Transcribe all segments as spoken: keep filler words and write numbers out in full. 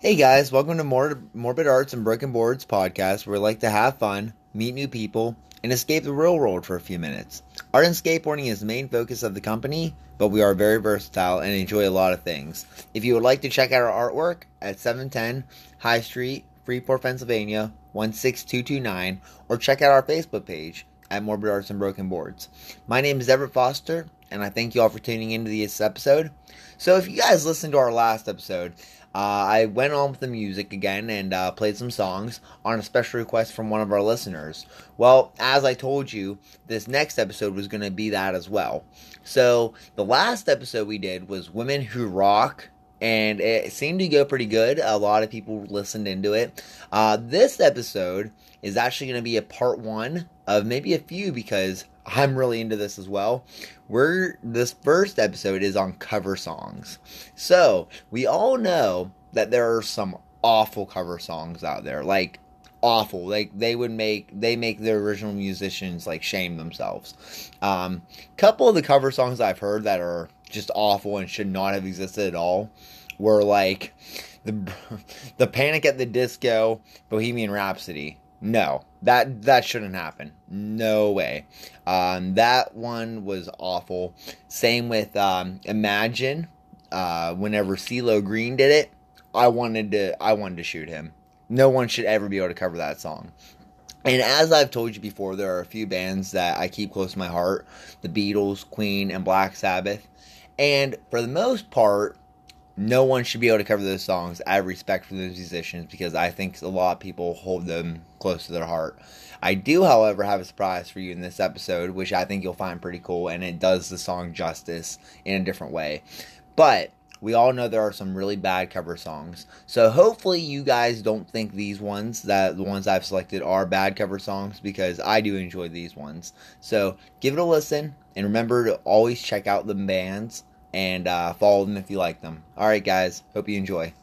Hey guys, welcome to Mor- Morbid Arts and Broken Boards podcast, where we like to have fun, meet new people, and escape the real world for a few minutes. Art and skateboarding is the main focus of the company, but we are very versatile and enjoy a lot of things. If you would like to check out our artwork at seven ten High Street, Freeport, Pennsylvania, one six two two nine, or check out our Facebook page at Morbid Arts and Broken Boards. My name is Everett Foster, and I thank you all for tuning into this episode. So if you guys listened to our last episode, Uh, I went on with the music again and uh, played some songs on a special request from one of our listeners. Well, as I told you, this next episode was going to be that as well. So, the last episode we did was Women Who Rock, and it seemed to go pretty good. A lot of people listened into it. Uh, this episode is actually going to be a part one of maybe a few because I'm really into this as well. We're this first episode is on cover songs. So, we all know that there are some awful cover songs out there. Like awful. Like they would make they make the original musicians like shame themselves. Um couple of the cover songs I've heard that are just awful and should not have existed at all were like the the Panic at the Disco, Bohemian Rhapsody. No, that that shouldn't happen. No way. Um, that one was awful. Same with um, Imagine. Uh, whenever CeeLo Green did it, I wanted to I wanted to shoot him. No one should ever be able to cover that song. And as I've told you before, there are a few bands that I keep close to my heart: the Beatles, Queen, and Black Sabbath. And for the most part, no one should be able to cover those songs. I have respect for those musicians because I think a lot of people hold them close to their heart. I do, however, have a surprise for you in this episode, which I think you'll find pretty cool, and it does the song justice in a different way. But we all know there are some really bad cover songs. So hopefully you guys don't think these ones, that the ones I've selected, are bad cover songs, because I do enjoy these ones. So give it a listen, and remember to always check out the bands and uh, follow them if you like them. Alright guys, hope you enjoy.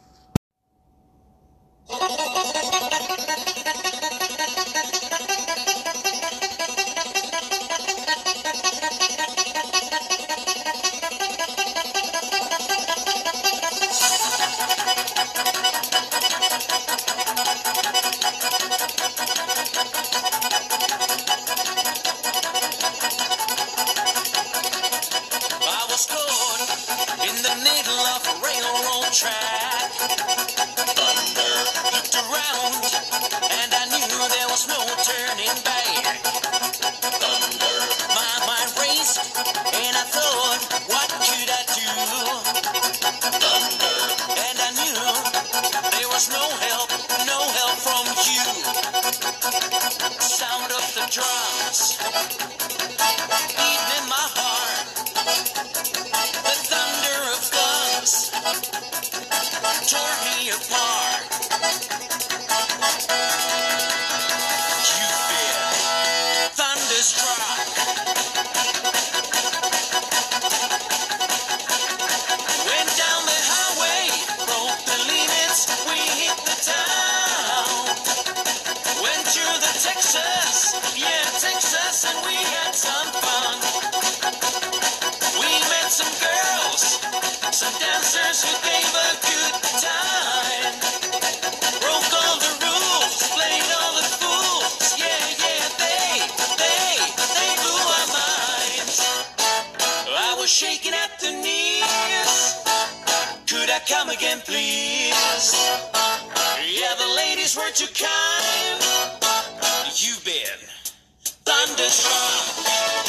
Shaking at the knees. Could I come again, please? Yeah, the ladies were too kind. You've been thunderstruck,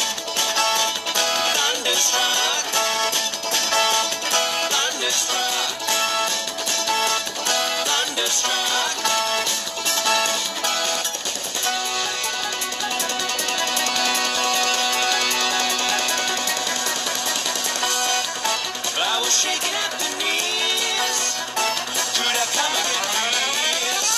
thunderstruck, thunderstruck, thunderstruck. Shaking at the knees. Could I come again, please?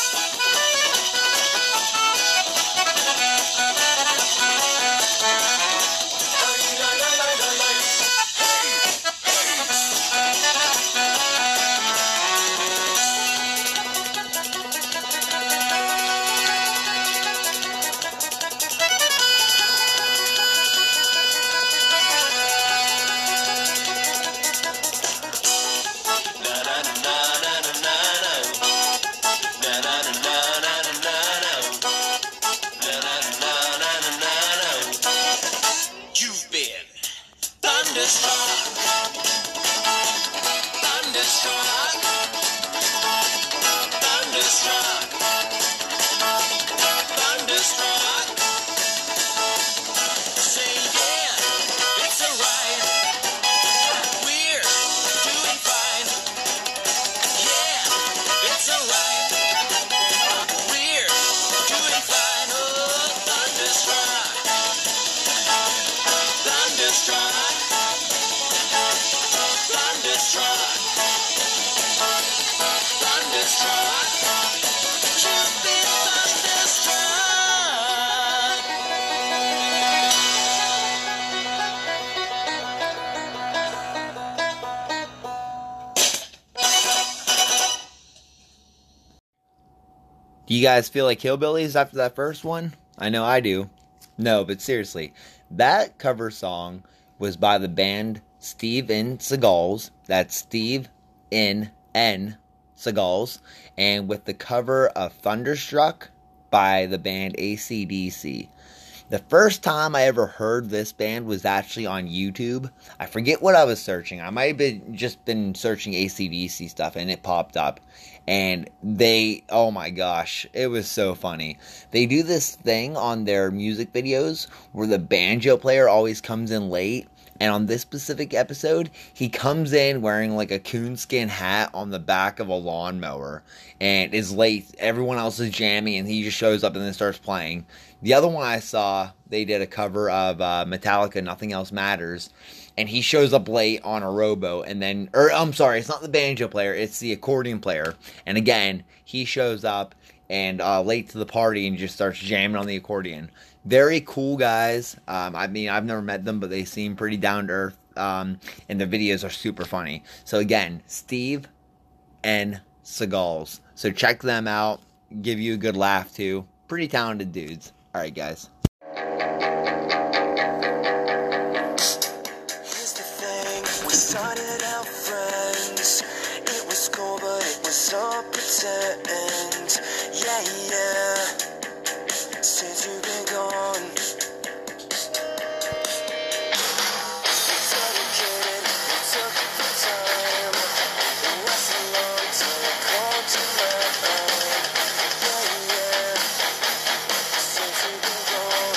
Do you guys feel like hillbillies after that first one? I know I do. No, but seriously, that cover song was by the band Steve N. Seagulls. That's Steve N. N. Seagulls. And with the cover of Thunderstruck by the band A C D C. The first time I ever heard this band was actually on YouTube. I forget what I was searching. I might have been just been searching A C D C stuff and it popped up. And they, oh my gosh, it was so funny. They do this thing on their music videos where the banjo player always comes in late. And on this specific episode, he comes in wearing like a coonskin hat on the back of a lawnmower and is late. Everyone else is jamming and he just shows up and then starts playing. The other one I saw, they did a cover of uh, Metallica, Nothing Else Matters. And he shows up late on a rowboat and then, or I'm sorry, it's not the banjo player, it's the accordion player. And again, he shows up and uh, late to the party and just starts jamming on the accordion. Very cool guys. Um, I mean, I've never met them, but they seem pretty down to earth. Um, and the videos are super funny. So again, Steve N. Seagulls. So check them out. Give you a good laugh too. Pretty talented dudes. All right, guys. Here's the thing, we started out friends. It was cool, but it was all pretend. Yeah, yeah. Since you've been gone, dedicated, took the time. It wasn't long till I called you mine. Yeah, yeah. Since you've been gone,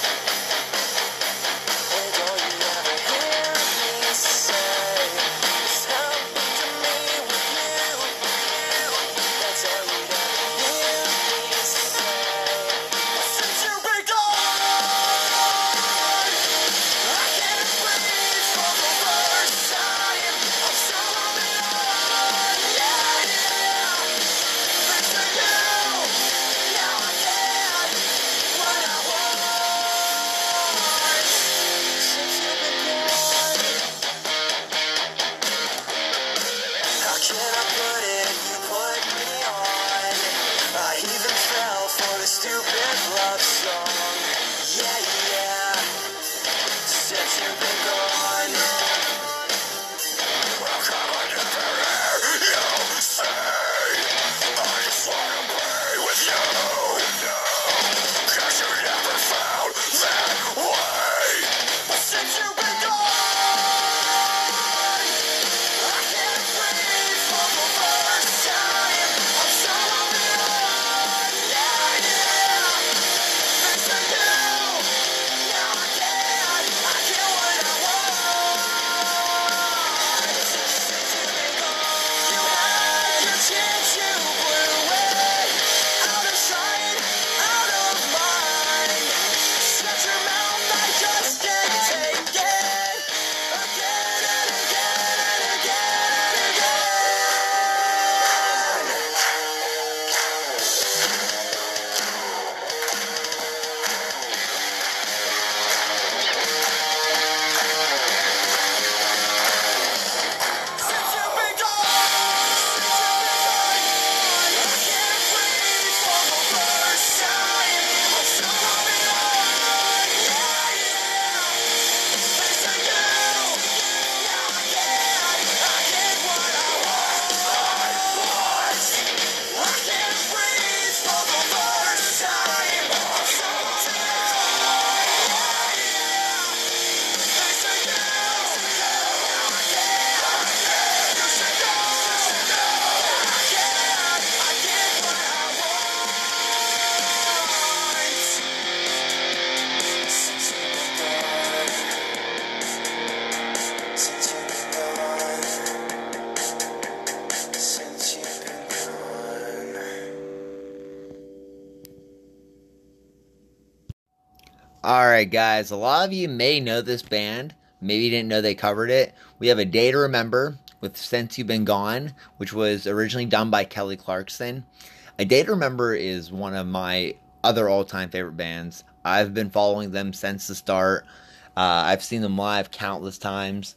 and all you ever hear me say is help to me with you. That's all you'd ever hear me say. Since you've been gone, I can't breathe for the first time. I'm so alone. Yeah, yeah. Missing you. Now I get what I want. Since you've been gone, how can I put it? You put me on. I even fell for the stupid love song. Yeah, yeah. Since you've been gone, well, come on, never hear you say. I just wanna play with you. No, 'cause you never found that way. But since you've been gone, I can't breathe for the first time. I'm so alone. Yeah, yeah. Missing you. Now I can't. I get what I want. Since you've been gone, you had your chance, you blew away. Out of sight, out of mind. Shut your mouth, I just can't take it. Again and again and again and since you've been gone, I can't breathe for the first time. I'm so alone. Yeah, yeah. Missing you. Now I get, I get what I want. I can't breathe for the first time. I'm so alone. Missing you. Now I get, you should know. I get, I get what I want. Since you've been gone, since you've been gone, since you've been gone. Alright guys, a lot of you may know this band, maybe you didn't know they covered it. We have A Day to Remember with Since You've Been Gone, which was originally done by Kelly Clarkson. A Day to Remember is one of my other all-time favorite bands. I've been following them since the start. Uh, I've seen them live countless times.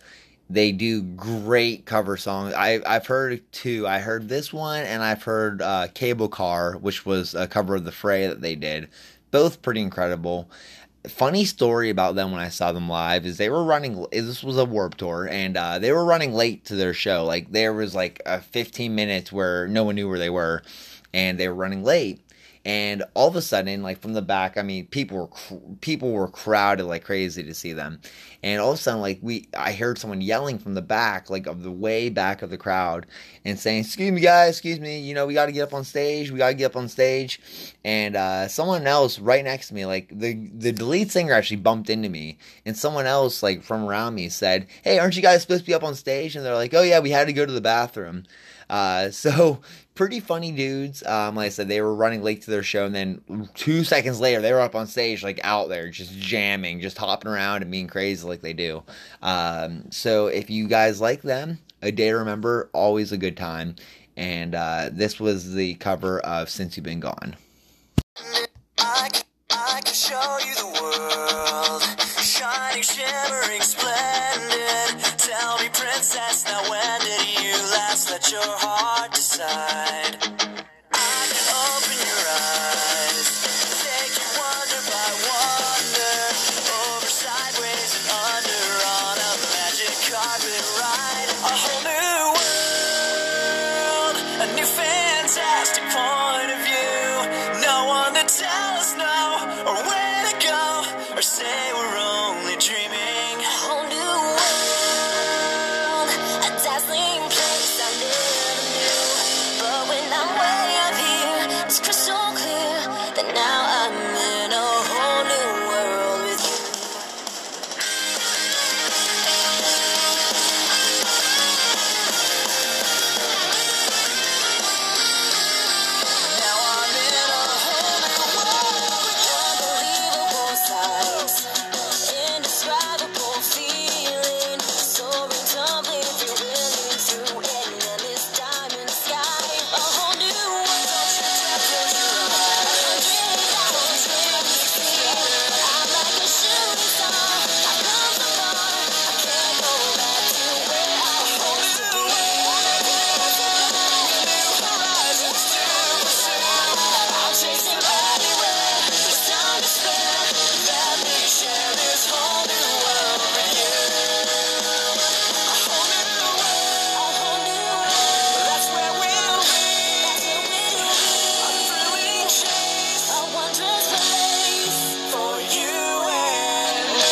They do great cover songs. I, I've heard two. I heard this one, and I've heard uh, Cable Car, which was a cover of The Fray that they did. Both pretty incredible. Funny story about them when I saw them live is they were running. This was a Warped Tour, and uh, they were running late to their show. Like there was like a fifteen minutes where no one knew where they were, and they were running late. And all of a sudden, like from the back, I mean, people were cr- people were crowded like crazy to see them. And all of a sudden, like we, I heard someone yelling from the back, like of the way back of the crowd, and saying, "Excuse me, guys, excuse me, you know, we got to get up on stage. We got to get up on stage." And uh, someone else right next to me, like the the lead singer, actually bumped into me, and someone else like from around me said, "Hey, aren't you guys supposed to be up on stage?" And they're like, "Oh yeah, we had to go to the bathroom." Uh, so pretty funny dudes. Um, like I said, they were running late to their show, and then two seconds later, they were up on stage, like out there, just jamming, just hopping around and being crazy like they do. Um, so if you guys like them, A Day to Remember, always a good time. And uh, this was the cover of Since You've Been Gone. I, c- I can show you the world, shining, shimmering, splendid. Tell me, princess, now when did you last let your heart decide? I can open your eyes, take you wonder by wonder, over, sideways, and under on a magic carpet ride. A whole new world, a new fantastic point of view. No one to tell us no, or where to go, or say we're only dreaming. A whole new world, a dazzling place I never knew. But when I'm way up here, it's crystal clear that now I'm in a whole new world with you. Now I'm in a whole new world with unbelievable sights, indescribable feeling, soaring, tumbling, thrilling through an endless diamond sky. A whole new world, don't you dare close your eyes. I won't dream, I'm like a shooting star. I've come so far, I can't go back to where I used to be. Horizons to pursue, I'm chasing anywhere. It's time to spare. Let me share this whole new world with you. A whole new world, a whole new world. That's where we'll be. A thrilling chase, a wondrous place for you and me.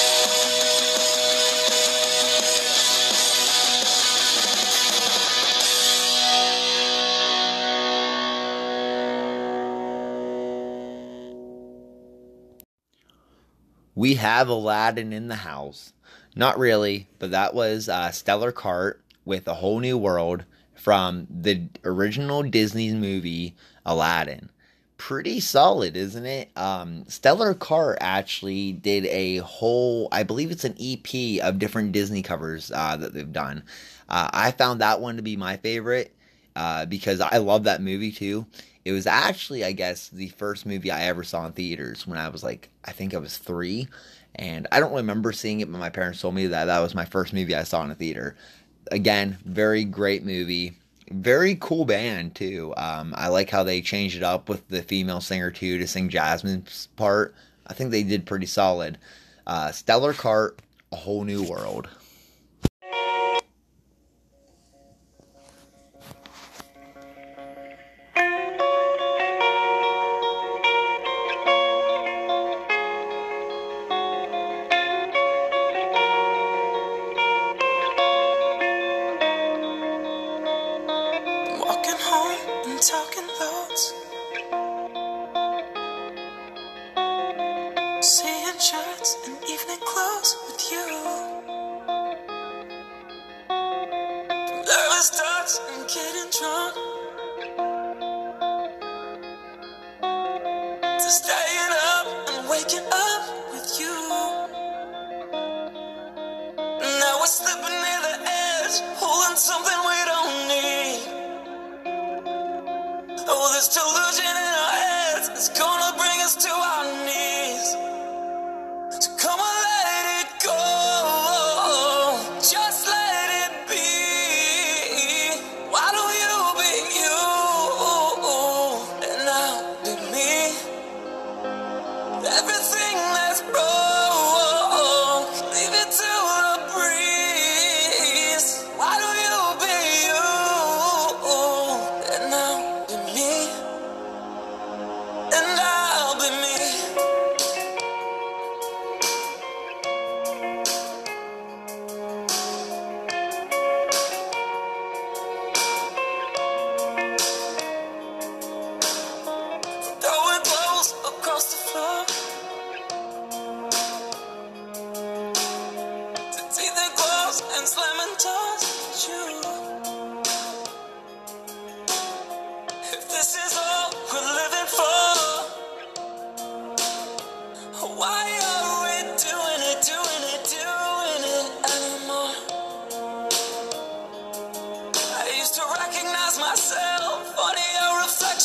We have Aladdin in the house. Not really, but that was uh, Stellar Cart with A Whole New World from the original Disney movie Aladdin. Pretty solid, isn't it? Um, Stellar Cart actually did a whole, I believe it's an E P of different Disney covers uh, that they've done. Uh, I found that one to be my favorite uh, because I love that movie too. It was actually, I guess, the first movie I ever saw in theaters when I was like, I think I was three. And I don't remember seeing it, but my parents told me that that was my first movie I saw in a theater. Again, very great movie. Very cool band, too. Um, I like how they changed it up with the female singer, too, to sing Jasmine's part. I think they did pretty solid. Uh, Stellar Cart, A Whole New World. Walking home and talking loads, seeing shirts and evening clothes with you. From early starts and getting drunk, to staying up and waking up with you. Now we're slipping near the edge, holding something we don't need. Oh, this delusion in our heads is gonna bring us to our knees. So come on, let it go. Just let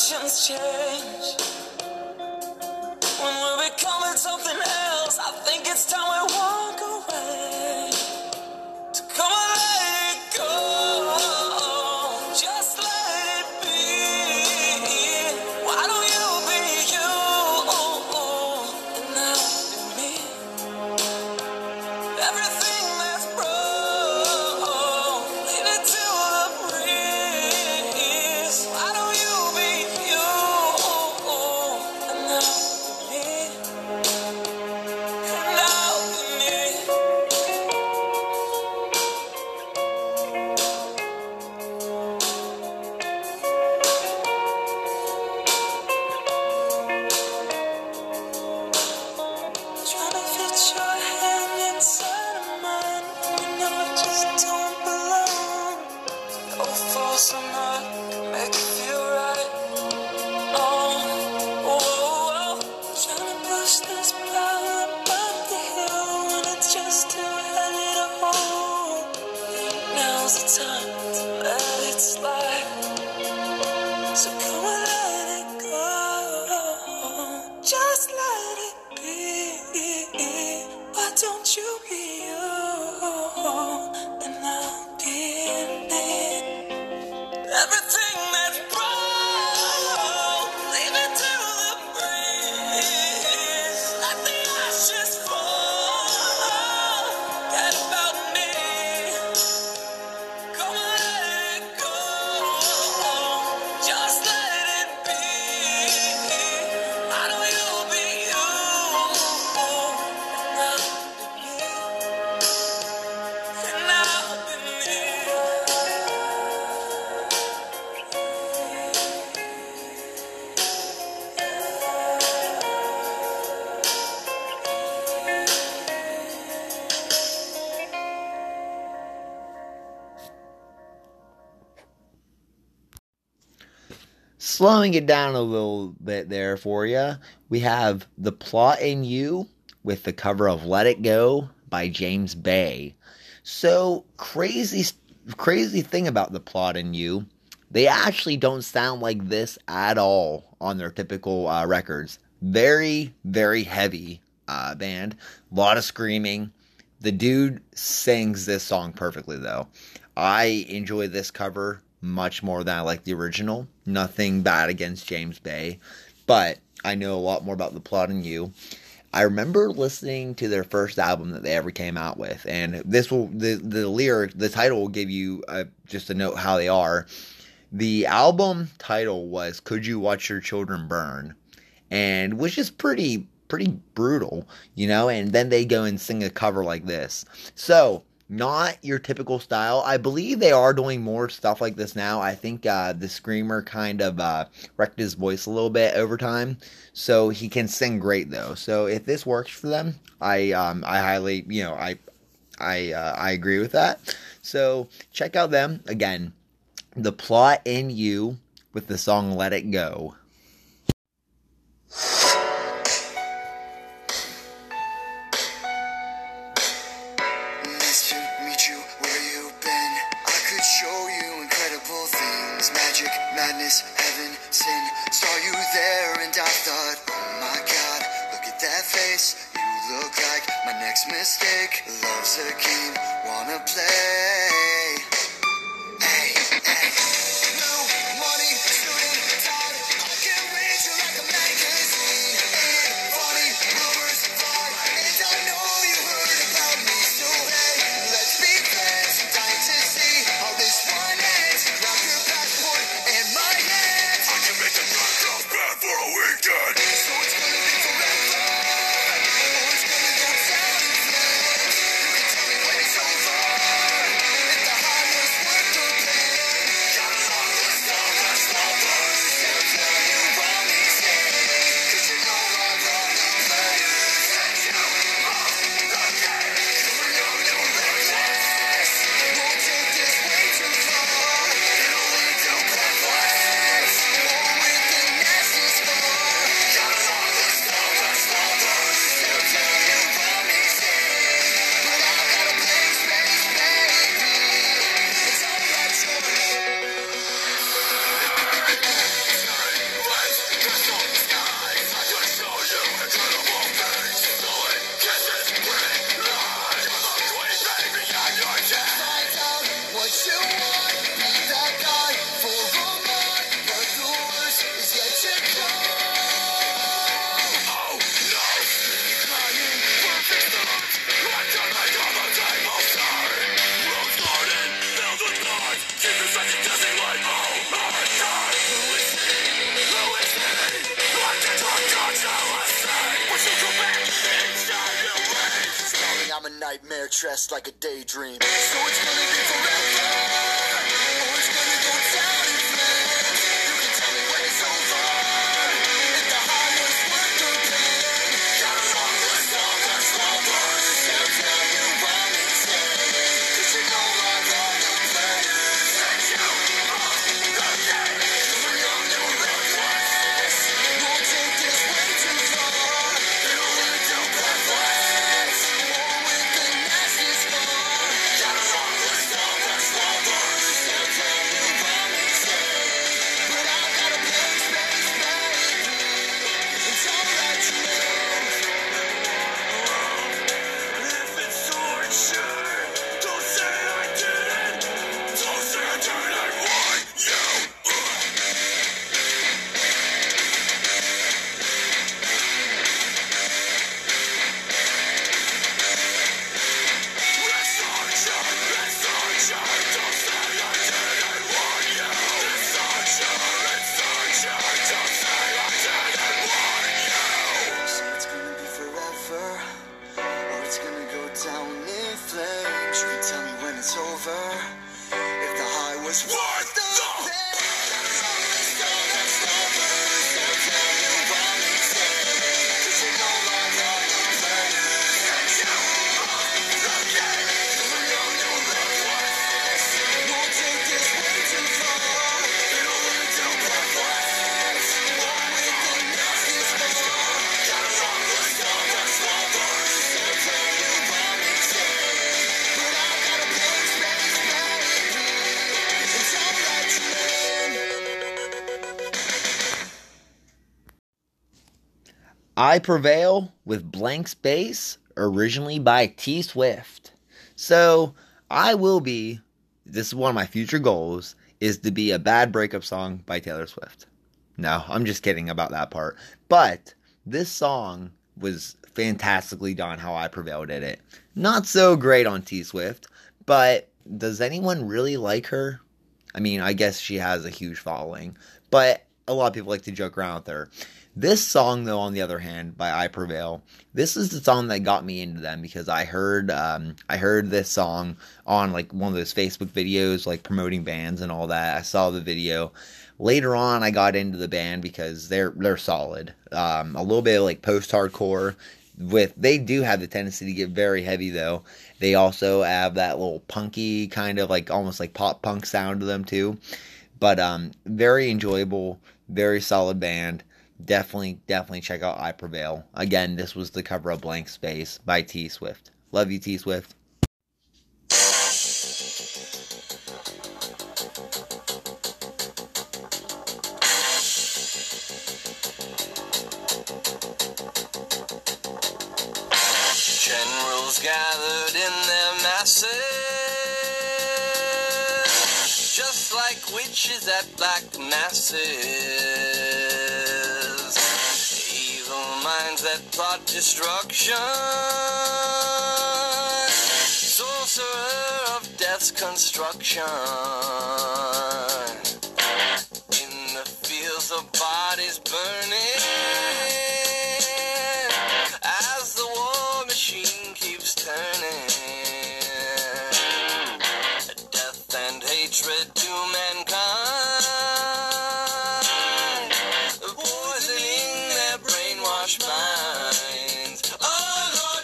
Situations change. When we're becoming something else, I think it's time we walk away. So come on, let it go. Just let it be. Why don't you be you and not be me? Everything that's broke, leave it to the breeze. Why don't you be you and not be me? And not be me. Trying to fit your hand inside of mine. You know I just don't belong. No force on earth can make it feel right. Oh, oh, oh. Trying to push this plow up up the hill when it's just too heavy to hold. Now's the time to let it slide. So come on, let it go. Just let it be. Why don't you be you and I'll be me? Everything that's broke, leave it to the breeze. Let the ashes fall. Forget about me. Come on, let it go. Just let it be. Why don't you be you and not be me? And not be me. Slowing it down a little bit there for you, we have The Plot in You with the cover of Let It Go by James Bay. So, crazy, crazy thing about The Plot in You, they actually don't sound like this at all on their typical uh, records. Very, very heavy uh, band. A lot of screaming. The dude sings this song perfectly, though. I enjoy this cover much more than I like the original. Nothing bad against James Bay, but I know a lot more about The Plot in You. I remember listening to their first album that they ever came out with, and this will the the lyric, the title will give you uh, just a note how they are. The album title was "Could You Watch Your Children Burn," and which is pretty pretty brutal, you know. And then they go and sing a cover like this, so. Not your typical style. I believe they are doing more stuff like this now. I think uh, the screamer kind of uh, wrecked his voice a little bit over time, so he can sing great though. So if this works for them, I um, I highly you know I I uh, I agree with that. So check out them again. The Plot in You with the song "Let It Go." Nice to meet you, where you been? I could show you incredible things. Magic, madness, heaven, sin. Saw you there and I thought, oh my god, look at that face. You look like my next mistake. Love's a game, wanna play. Hey, hey. No money, student, tired. I can read you like a magazine. Ain't it funny? Rumors fly, and I know you heard about me. So hey, let's be friends. Dying to see how this one ends. Grab your passport and my hands. I can make a knockoff bad for a weekend. So it's gonna be forever, or it's gonna go down in flames. You can tell me when it's over. Hit the highway. nightmare dressed like a daydream. So it's gonna be forever, or it's gonna go down in flames. You can tell me when it's over, if the high was worth the pain. Got a long list of the slow burns, they'll tell you I'm insane. Cause you know I love the players. Set you off the game. We're young and we're reckless. We'll take this way too far. It'll lead to breathless. War with the nastiest scar. Got a long list of the slow burns, they'll tell you I'm insane. But I've got a place, place, baby. It's alright to live. If it's torture, don't say I didn't. Don't say I didn't want you. Let's torture, let's torture. Don't say I didn't want you. Let's torture, let's torture. Don't say I didn't want you. Say it's gonna be forever, or it's gonna go down in flames. You can tell me when it's over, if the high was worth the pain. I Prevail with Blank Space, originally by T Swift. So, I will be, this is one of my future goals, is to be a bad breakup song by Taylor Swift. No, I'm just kidding about that part. But, this song was fantastically done how I Prevail did it. Not so great on T Swift, but does anyone really like her? I mean, I guess she has a huge following, but a lot of people like to joke around with her. This song, though, on the other hand, by I Prevail, this is the song that got me into them because I heard um, I heard this song on like one of those Facebook videos, like promoting bands and all that. I saw the video. Later on, I got into the band because they're they're solid. Um, a little bit of like post-hardcore. With they do have the tendency to get very heavy though. They also have that little punky kind of like almost like pop punk sound to them too. But um, very enjoyable, very solid band. Definitely, definitely check out I Prevail. Again, this was the cover of Blank Space by T Swift. Love you, T Swift. Generals gathered in their masses, just like witches at black masses. Evil minds that plot destruction, sorcerer of death's construction. In the fields of bodies burning, as the war machine keeps turning. Death and hatred to mankind, poisoning their brainwashed minds. Oh Lord,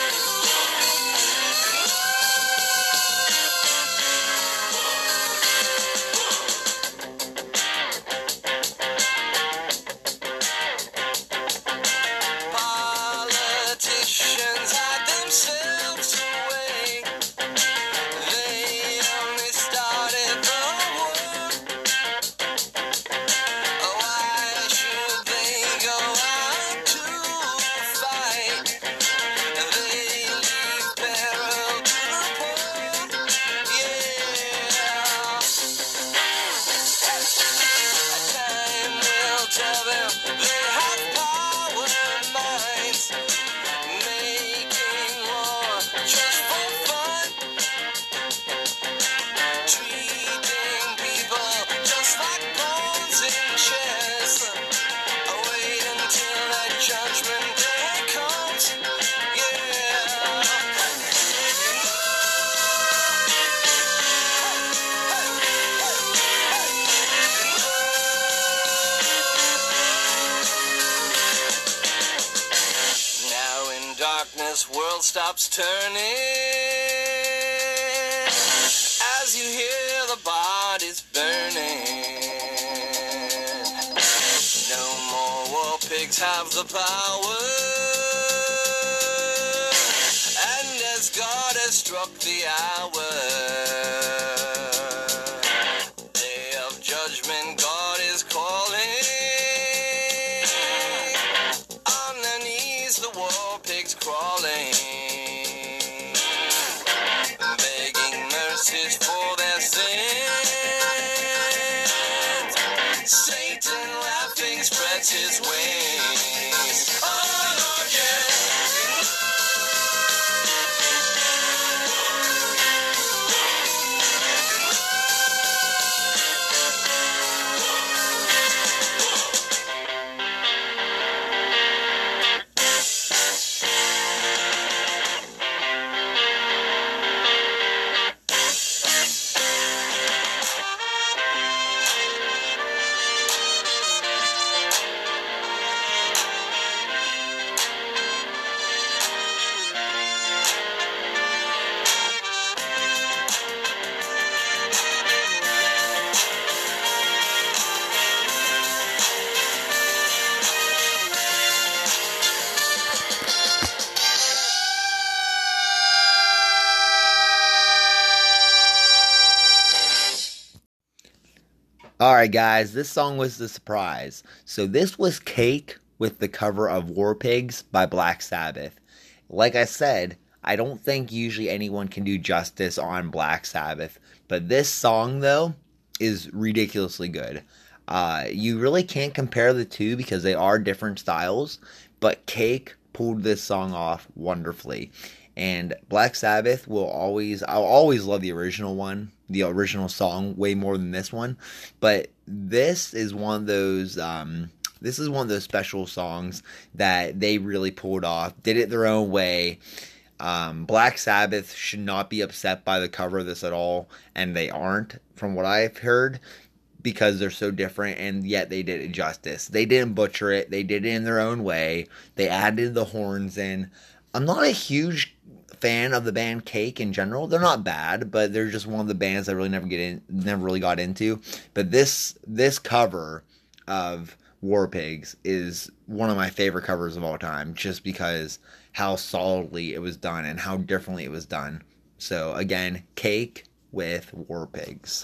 yes. this world stops turning. As you hear the bodies burning. No more war pigs have the power. And as God has struck the hour, day of judgment, God is calling. On their knees, the war pigs crawling, begging mercies for their sins. Satan laughing spreads his wings. Oh, yeah. Alright guys, this song was the surprise. So this was Cake with the cover of War Pigs by Black Sabbath. Like I said, I don't think usually anyone can do justice on Black Sabbath. But this song though is ridiculously good. Uh, you really can't compare the two because they are different styles. But Cake pulled this song off wonderfully. And Black Sabbath will always, I'll always love the original one, the original song, way more than this one. But this is one of those, um, this is one of those special songs that they really pulled off, did it their own way. Um, Black Sabbath should not be upset by the cover of this at all, and they aren't, from what I've heard, because they're so different, and yet they did it justice. They didn't butcher it, they did it in their own way, they added the horns in. I'm not a huge fan of the band Cake in general. They're not bad, but they're just one of the bands I really never get in, never really got into. But this this cover of War Pigs is one of my favorite covers of all time, just because how solidly it was done and how differently it was done. So again, Cake with War Pigs.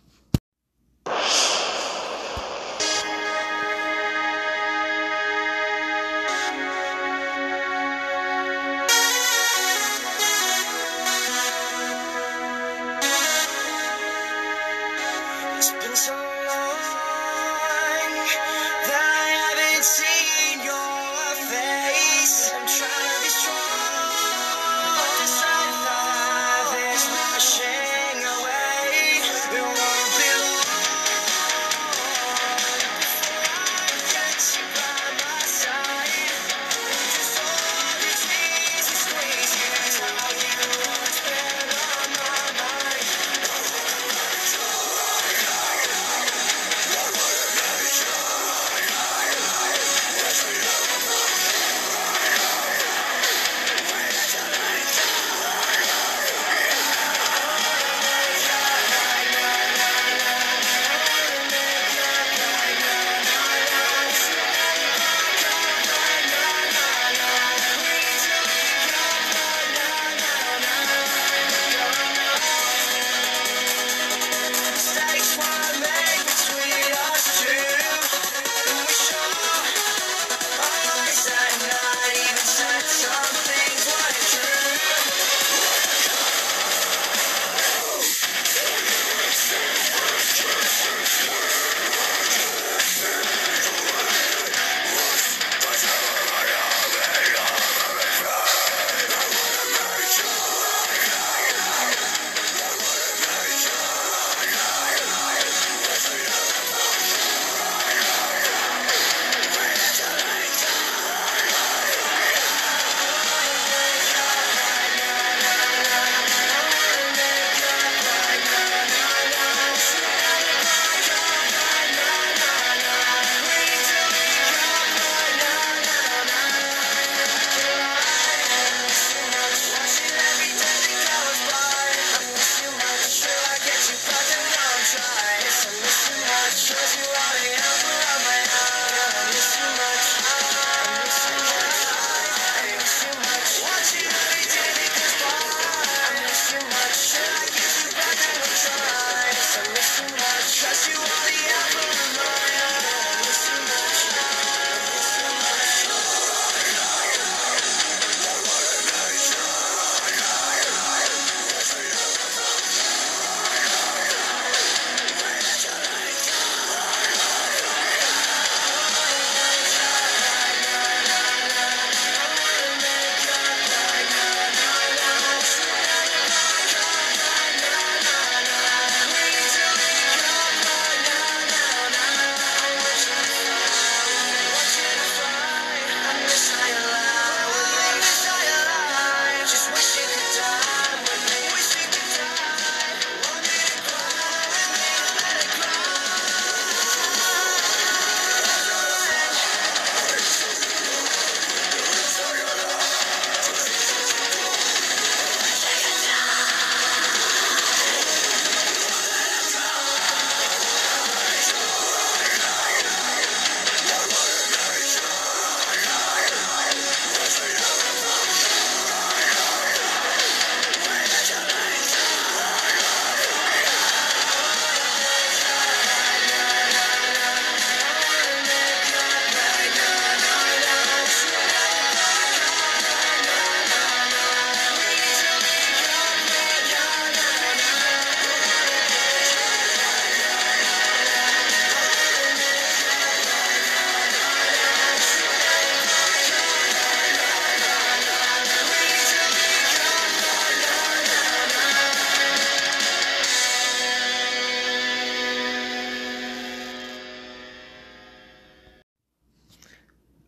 It's been so long that I haven't seen your face. I'm trying to be strong, but this side of life is rushing away. It won't be long before I get you by my side. Just hold your tears and squeeze you. Tell you what's been on my mind.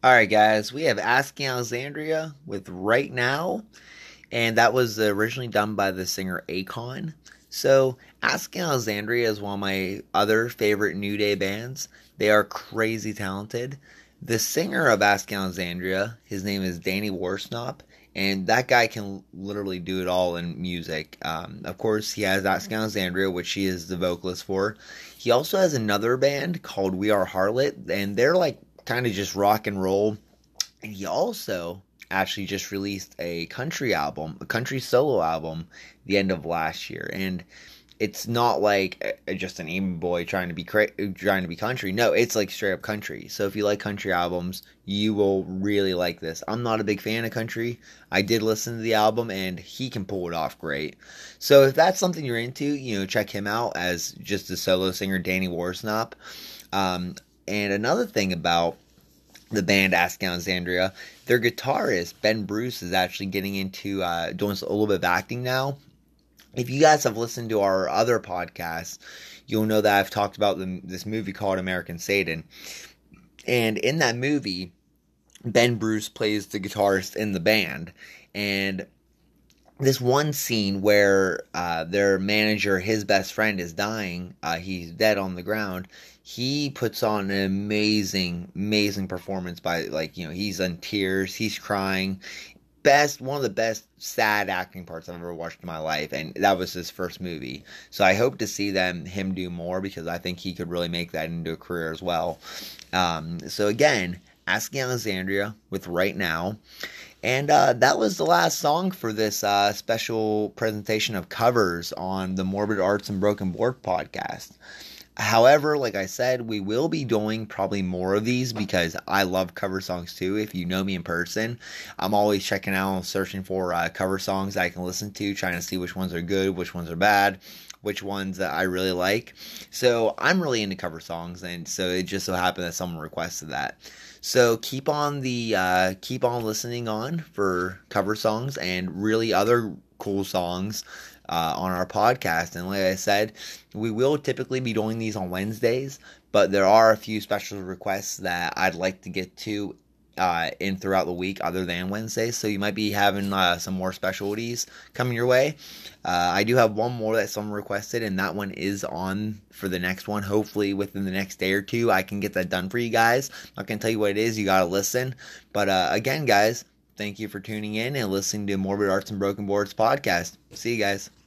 Alright, guys, we have Asking Alexandria with Right Now, and that was originally done by the singer Akon. So, Asking Alexandria is one of my other favorite New Day bands. They are crazy talented. The singer of Asking Alexandria, his name is Danny Worsnop, and that guy can literally do it all in music. Um, of course, he has Asking Alexandria, which he is the vocalist for. He also has another band called We Are Harlot, and they're like kind of just rock and roll. And he also actually just released a country album, a country solo album, the end of last year. And it's not like a, just an emo boy trying to be cra- trying to be country. No, it's like straight up country. So if you like country albums, you will really like this. I'm not a big fan of country. I did listen to the album, and he can pull it off great. So if that's something you're into, you know, check him out as just a solo singer, Danny Worsnop. Um, and another thing about the band Asking Alexandria, their guitarist Ben Bruce is actually getting into uh, doing a little bit of acting now. If you guys have listened to our other podcasts, you'll know that I've talked about the, this movie called American Satan. And in that movie, Ben Bruce plays the guitarist in the band. And this one scene where uh, their manager, his best friend, is dying, uh, he's dead on the ground, he puts on an amazing, amazing performance by, like, you know, he's in tears, he's crying. Best, one of the best sad acting parts I've ever watched in my life, and that was his first movie. So I hope to see them him do more, because I think he could really make that into a career as well. Um, so again, Asking Alexandria with Right Now. And uh, that was the last song for this uh, special presentation of covers on the Morbid Arts and Broken Board podcast. However, like I said, we will be doing probably more of these because I love cover songs too. If you know me in person, I'm always checking out and searching for uh, cover songs that I can listen to, trying to see which ones are good, which ones are bad, which ones that I really like. So I'm really into cover songs, and so it just so happened that someone requested that. So keep on the uh, keep on listening on for cover songs and really other cool songs uh, on our podcast. And like I said, we will typically be doing these on Wednesdays, but there are a few special requests that I'd like to get to uh, in throughout the week other than Wednesdays. So you might be having uh, some more specialties coming your way. Uh, I do have one more that someone requested, and that one is on for the next one. Hopefully within the next day or two, I can get that done for you guys. I'm not going to tell you what it is. You got to listen. But uh, again, guys, thank you for tuning in and listening to Morbid Arts and Broken Boards podcast. See you guys.